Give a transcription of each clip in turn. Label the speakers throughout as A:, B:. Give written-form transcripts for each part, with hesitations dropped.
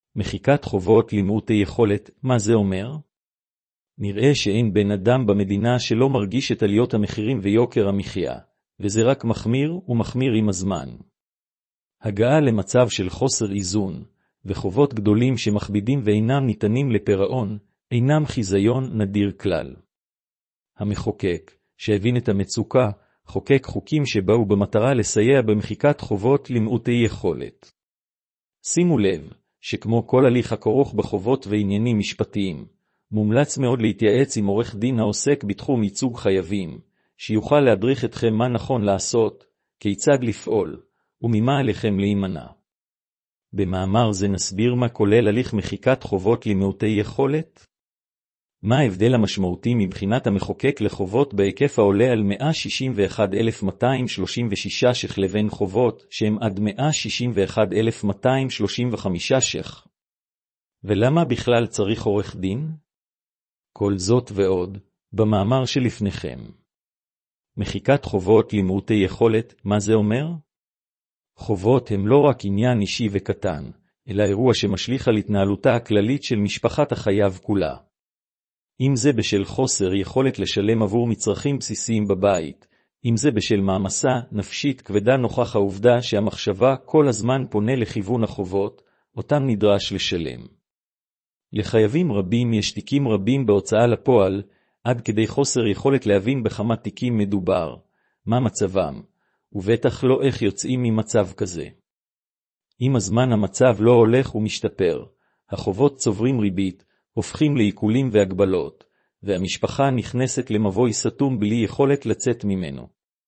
A: מחיקת חובות למעוטי יכולת, מה זה אומר? נראה שאין בן אדם במדינה שלא מרגיש את עליות המחירים ויוקר המחיה, וזה רק מחמיר ומחמיר עם הזמן. הגעה למצב של חוסר איזון, וחובות גדולים שמכבידים ואינם ניתנים לפירעון, אינם חיזיון נדיר כלל. המחוקק, שהבין את המצוקה, חוקק חוקים שבאו במטרה לסייע במחיקת חובות למעוטי יכולת. שימו לב, שכמו כל הליך הכרוך בחובות ועניינים משפטיים, מומלץ מאוד להתייעץ עם עורך דין העוסק בתחום ייצוג חייבים, שיוכל להדריך אתכם מה נכון לעשות, כיצד לפעול, וממה עליכם להימנע. במאמר זה נסביר מה כולל הליך מחיקת חובות למעוטי יכולת. מה ההבדל המשמעותי מבחינת המחוקק לחובות בהיקף העולה על 161,236 ש"ח לבין חובות שהם עד 161,235 ש"ח? ולמה בכלל צריך עורך דין? כל זאת ועוד, במאמר שלפניכם. מחיקת חובות למעוטי יכולת, מה זה אומר? חובות הם לא רק עניין אישי וקטן, אלא אירוע שמשליך על התנהלותה הכללית של משפחת החייב כולה. אם זה בשל חוסר יכולת לשלם עבור מצרכים בסיסיים בבית, אם זה בשל מעמסה נפשית כבדה נוכח העובדה שהמחשבה כל הזמן פונה לכיוון החובות, אותם נדרש לשלם. לחייבים רבים יש תיקים רבים בהוצאה לפועל, עד כדי חוסר יכולת להבין בכמה תיקים מדובר, מה מצבם, ובטח לא איך יוצאים ממצב כזה. עם הזמן המצב לא הולך ומשתפר, החובות צוברים ריבית, הופכים לעיקולים והגבלות, והמשפחה נכנסת למבוי סתום בלי יכולת לצאת ממנו.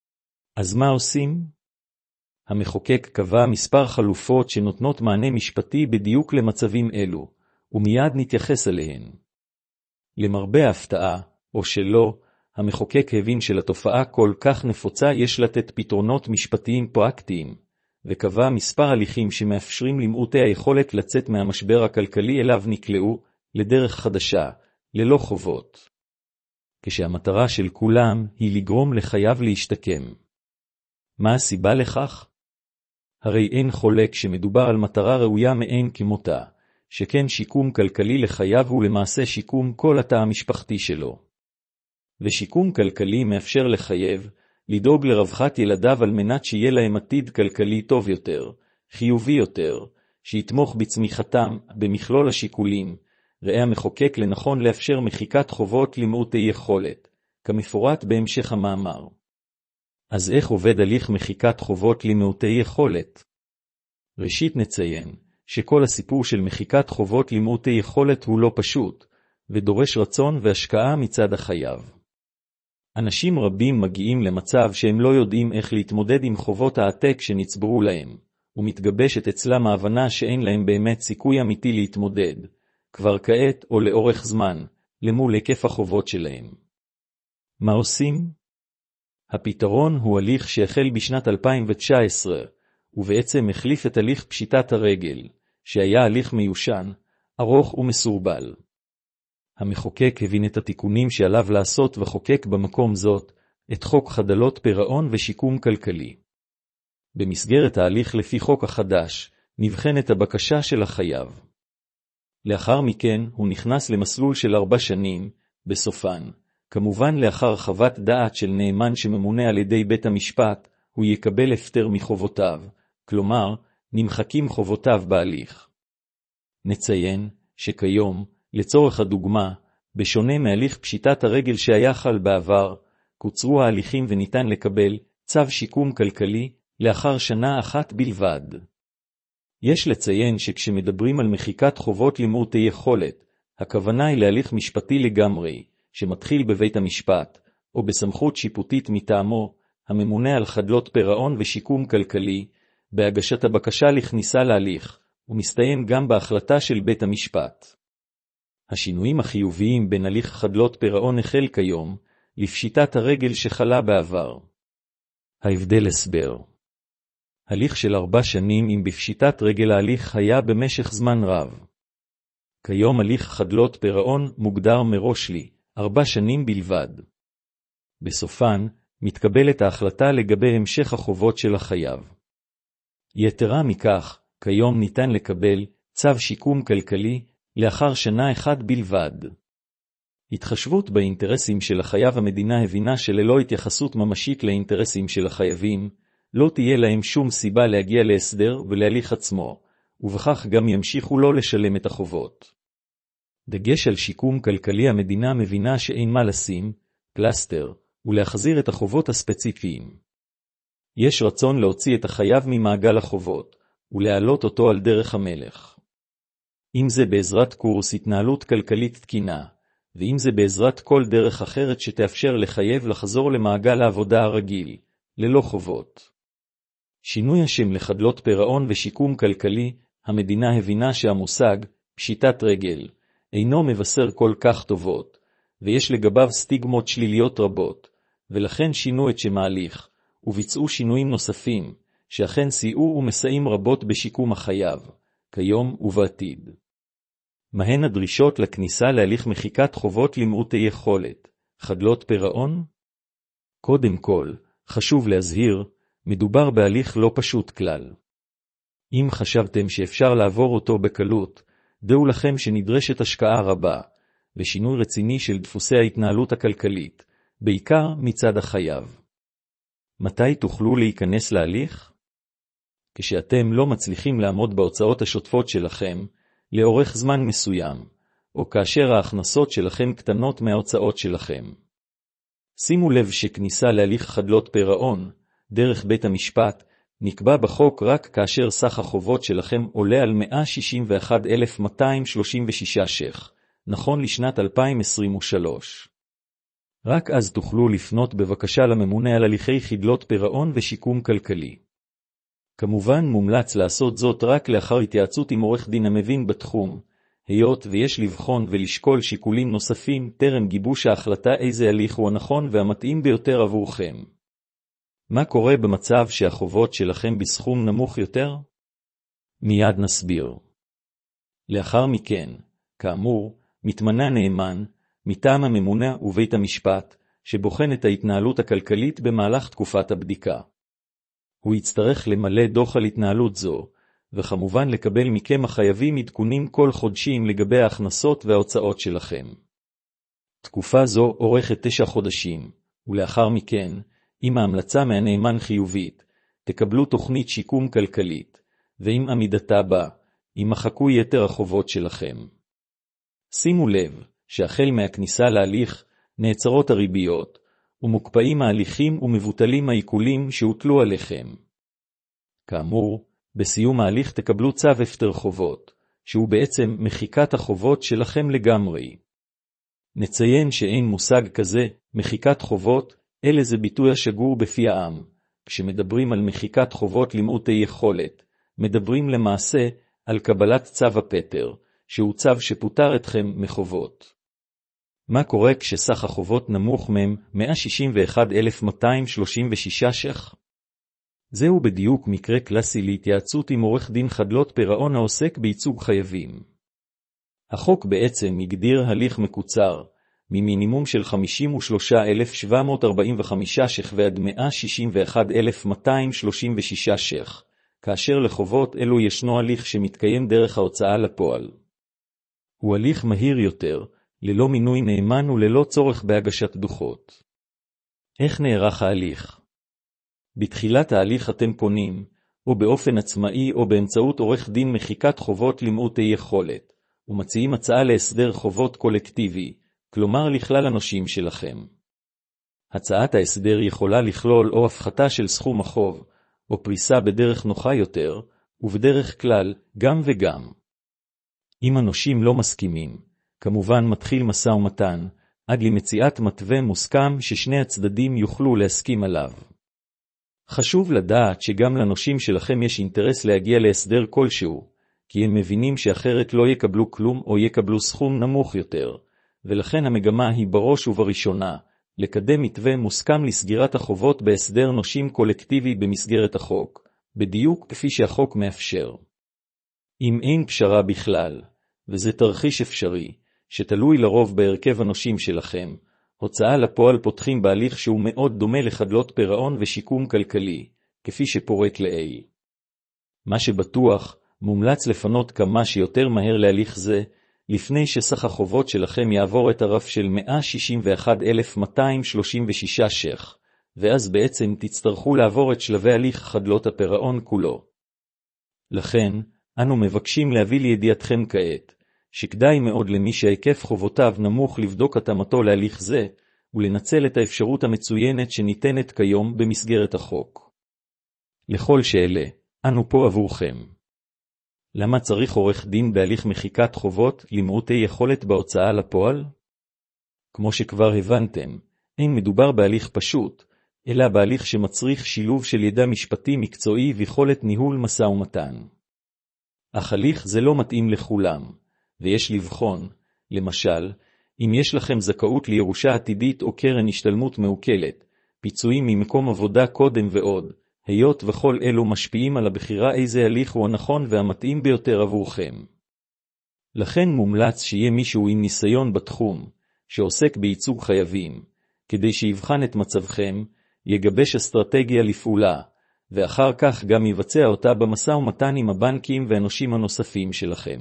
A: אז מה עושים? המחוקק קבע מספר חלופות שנותנות מענה משפטי בדיוק למצבים אלו, ומיד נתייחס אליהן. למרבה ההפתעה, או שלא, המחוקק הבין שלתופעה כל כך נפוצה יש לתת פתרונות משפטיים פרקטיים, וקבע מספר הליכים שמאפשרים למעוטי היכולת לצאת מהמשבר הכלכלי אליו נקלעו, לדרך חדשה, ללא חובות. כשהמטרה של כולם היא לגרום לחייב להשתקם. מה הסיבה לכך? הרי אין חולק שמדובר על מטרה ראויה מאין כמותה, שכן שיקום כלכלי לחייב הוא למעשה שיקום כל התא המשפחתי שלו. ושיקום כלכלי מאפשר לחייב לדאוג לרווחת ילדיו על מנת שיהיה להם עתיד כלכלי טוב יותר, חיובי יותר, שיתמוך בצמיחתם במכלול השיקולים, ראה המחוקק לנכון לאפשר מחיקת חובות למעוטי יכולת, כמפורט בהמשך המאמר. אז איך עובד הליך מחיקת חובות למעוטי יכולת? ראשית נציין, שכל הסיפור של מחיקת חובות למעוטי יכולת הוא לא פשוט, ודורש רצון והשקעה מצד החייב. אנשים רבים מגיעים למצב שהם לא יודעים איך להתמודד עם חובות העתק שנצברו להם, ומתגבשת אצלם ההבנה שאין להם באמת סיכוי אמיתי להתמודד, כבר כעת או לאורך זמן, למול היקף החובות שלהם. מה עושים? הפתרון הוא הליך שהחל בשנת 2019, ובעצם החליף את הליך פשיטת הרגל, שהיה הליך מיושן, ארוך ומסורבל. המחוקק הבין את התיקונים שעליו לעשות וחוקק במקום זאת, את חוק חדלות פירעון ושיקום כלכלי. במסגרת ההליך לפי חוק החדש, נבחנת הבקשה של החייב. לאחר מכן הוא נכנס למסלול של 4 שנים, בסופן, כמובן לאחר חוות דעת של נאמן שממונה על ידי בית המשפט, הוא יקבל הפטר מחובותיו, כלומר, נמחקים חובותיו בהליך. נציין שכיום, לצורך הדוגמה, בשונה מהליך פשיטת הרגל שהיה חל בעבר, קוצרו ההליכים וניתן לקבל צו שיקום כלכלי לאחר שנה אחת בלבד. יש לציין שכשמדברים על מחיקת חובות למעוטי יכולת, הכוונה היא להליך משפטי לגמרי, שמתחיל בבית המשפט, או בסמכות שיפוטית מטעמו, הממונה על חדלות פירעון ושיקום כלכלי, בהגשת הבקשה לכניסה להליך, ומסתיים גם בהחלטה של בית המשפט. השינויים החיוביים בין הליך חדלות פירעון החל כיום, לפשיטת הרגל שחלה בעבר. ההבדל הסבר. הליך של 4 שנים אם בפשיטת רגל ההליך היה במשך זמן רב. כיום הליך חדלות פירעון מוגדר מראש לי, 4 שנים בלבד. בסופן, מתקבלת ההחלטה לגבי המשך החובות של החייב. יתרה מכך, כיום ניתן לקבל צו שיקום כלכלי, לאחר שנה אחת בלבד. התחשבות באינטרסים של החייב. המדינה הבינה שללא התייחסות ממשית לאינטרסים של החייבים, לא תהיה להם שום סיבה להגיע להסדר ולהליך עצמו, ובכך גם ימשיכו לא לשלם את החובות. דגש על שיקום כלכלי. המדינה מבינה שאין מה לשים פלסטר ולהחזיר את החובות הספציפיים. יש רצון להוציא את החייב ממעגל החובות ולהעלות אותו על דרך המלך. אם זה בעזרת קורס התנהלות כלכלית תקינה, ואם זה בעזרת כל דרך אחרת שתאפשר לחייב לחזור למעגל העבודה הרגיל, ללא חובות. שינוי השם לחדלות פירעון ושיקום כלכלי. המדינה הבינה שהמושג פשיטת רגל אינו מבשר כל כך טובות, ויש לגביו סטיגמות שליליות רבות, ולכן שינו את שם ההליך, וביצעו שינויים נוספים, שאכן סייעו ומסייעים רבות בשיקום החייב, כיום ובעתיד. מהן הדרישות לכניסה להליך מחיקת חובות למעוטי יכולת, חדלות פירעון? קודם כל, חשוב להזהיר, מדובר בהליך לא פשוט כלל. אם חשבתם שאפשר לעבור אותו בקלות, דעו לכם שנדרשת השקעה רבה, ושינוי רציני של דפוסי ההתנהלות הכלכלית, בעיקר מצד החייב. מתי תוכלו להיכנס להליך? כשאתם לא מצליחים לעמוד בהוצאות השוטפות שלכם, לאורך זמן מסוים, או כאשר ההכנסות שלכם קטנות מההוצאות שלכם. שימו לב שכניסה להליך חדלות פירעון, דרך בית המשפט, נקבע בחוק רק כאשר סך החובות שלכם עולה על 161,236 ש"ח, נכון לשנת 2023. רק אז תוכלו לפנות בבקשה לממונה על הליכי חדלות פירעון ושיקום כלכלי. כמובן מומלץ לעשות זאת רק לאחר התייעצות עם עורך דין המבין בתחום, היות ויש לבחון ולשקול שיקולים נוספים טרם גיבוש ההחלטה איזה הליך הוא הנכון והמתאים ביותר עבורכם. מה קורה במצב שהחובות שלכם בסכום נמוך יותר? מיד נסביר. לאחר מכן, כאמור, מתמנה נאמן, מטעם הממונה ובית המשפט, שבוחן את ההתנהלות הכלכלית במהלך תקופת הבדיקה. הוא יצטרך למלא דוח על התנהלות זו, וכמובן לקבל מכם החייבים עדכונים כל חודשים לגבי ההכנסות וההוצאות שלכם. תקופה זו אורכת 9 חודשים, ולאחר מכן, אם ההמלצה מהנאמן חיובית, תקבלו תוכנית שיקום כלכלית, ועם עמידתה בה, יימחקו יתר החובות שלכם. שימו לב שהחל מהכניסה להליך נעצרות הריביות, ומוקפאים ההליכים ומבוטלים העיקולים שהוטלו עליכם. כאמור, בסיום ההליך תקבלו צו הפטר חובות, שהוא בעצם מחיקת החובות שלכם לגמרי. נציין שאין מושג כזה, מחיקת חובות, אלא זה ביטוי השגור בפי העם. כשמדברים על מחיקת חובות למעוטי יכולת, מדברים למעשה על קבלת צו הפטר, שהוא צו שפוטר אתכם מחובות. מה קורה כשסך החובות נמוך מהם 161,236 ש"ח? זהו בדיוק מקרה קלאסי להתייעצות עם עורך דין חדלות פירעון העוסק בייצוג חייבים. החוק בעצם הגדיר הליך מקוצר, ממינימום של 53,745 ש"ח ועד 161,236 ש"ח, כאשר לחובות אלו ישנו הליך שמתקיים דרך ההוצאה לפועל. הוא הליך מהיר יותר, ללא מינוי נאמן וללא צורך בהגשת דוחות. איך נערך ההליך? בתחילת ההליך אתם פונים, או באופן עצמאי או באמצעות עורך דין מחיקת חובות למעוטי יכולת, ומציעים הצעה להסדר חובות קולקטיבי, כלומר לכלל הנושים שלכם. הצעת ההסדר יכולה לכלול או הפחתה של סכום החוב, או פריסה בדרך נוחה יותר, ובדרך כלל גם וגם. אם הנושים לא מסכימים, כמובן מתחיל משא ומתן, עד למציאת מתווה מוסכם ששני הצדדים יוכלו להסכים עליו. חשוב לדעת שגם לנושים שלכם יש אינטרס להגיע להסדר כלשהו, כי הם מבינים שאחרת לא יקבלו כלום או יקבלו סכום נמוך יותר, ולכן המגמה היא בראש ובראשונה, לקדם מתווה מוסכם לסגירת החובות בהסדר נושים קולקטיבי במסגרת החוק, בדיוק כפי שהחוק מאפשר. אם אין פשרה בכלל, וזה תרחיש אפשרי, שתלוי לרוב בהרכב הנושים שלכם, הוצאה לפועל פותחים בהליך שהוא מאוד דומה לחדלות פירעון ושיקום כלכלי, כפי שפורט לעיל. מה שבטוח, מומלץ לפנות כמה שיותר מהר להליך זה, לפני שסך החובות שלכם יעבור את הרף של 161,236 ש"ח, ואז בעצם תצטרכו לעבור את שלבי הליך חדלות הפירעון כולו. לכן, אנו מבקשים להביא לידיעתכם כעת, שכדאי מאוד למי שהיקף חובותיו נמוך לבדוק התאמתו להליך זה, ולנצל את האפשרות המצוינת שניתנת כיום במסגרת החוק. לכל שאלה, אנו פה עבורכם. למה צריך עורך דין בהליך מחיקת חובות למעוטי יכולת בהוצאה לפועל? כמו שכבר הבנתם, אין מדובר בהליך פשוט, אלא בהליך שמצריך שילוב של ידע משפטי מקצועי ויכולת ניהול משא ומתן. אך הליך זה לא מתאים לכולם, ויש לבחון, למשל, אם יש לכם זכאות לירושה עתידית או קרן השתלמות מעוקלת, פיצויים ממקום עבודה קודם ועוד, היות וכל אלו משפיעים על הבחירה איזה הליך הוא הנכון והמתאים ביותר עבורכם. לכן מומלץ שיהיה מישהו עם ניסיון בתחום, שעוסק בייצוג חייבים, כדי שיבחן את מצבכם, יגבש אסטרטגיה לפעולה, ואחר כך גם יבצע אותה במשא ומתן עם הבנקים והנושים הנוספים שלכם.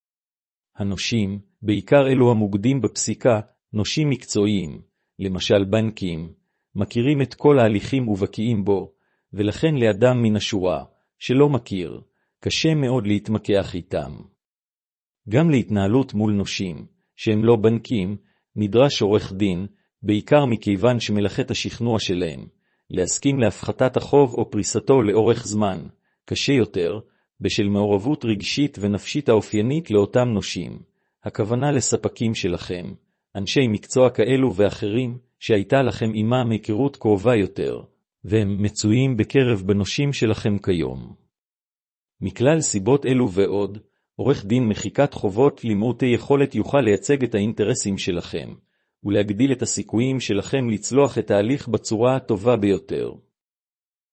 A: הנושים, בעיקר אלו המוגדים בפסיקה, נושים מקצועיים, למשל בנקים, מכירים את כל ההליכים ובקיאים בו, ולכן לאדם מן השורה, שלא מכיר, קשה מאוד להתמקח איתם. גם להתנהלות מול נושים, שהם לא בנקים, נדרש עורך דין, בעיקר מכיוון שמלאכת השכנוע שלהם, להסכים להפחתת החוב או פריסתו לאורך זמן, קשה יותר, בשל מעורבות רגשית ונפשית האופיינית לאותם נושים, הכוונה לספקים שלכם, אנשי מקצוע כאלו ואחרים, שהייתה לכם עימם היכרות קרובה יותר, והם מצויים בקרב בנושים שלכם כיום. מכלל סיבות אלו ועוד, עורך דין מחיקת חובות למעוטי יכולת יוכל לייצג את האינטרסים שלכם, ולהגדיל את הסיכויים שלכם לצלוח את ההליך בצורה הטובה ביותר.